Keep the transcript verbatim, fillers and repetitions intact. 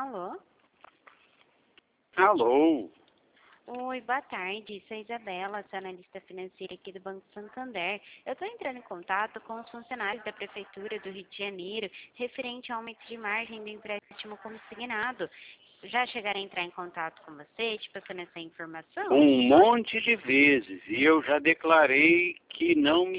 Alô? Alô? Oi, boa tarde. Sou a Isabela, sou analista financeira aqui do Banco Santander. Eu estou entrando em contato com os funcionários da Prefeitura do Rio de Janeiro, referente ao aumento de margem do empréstimo consignado. Já chegaram a entrar em contato com você, te passando essa informação? Um monte de vezes. E eu já declarei que não me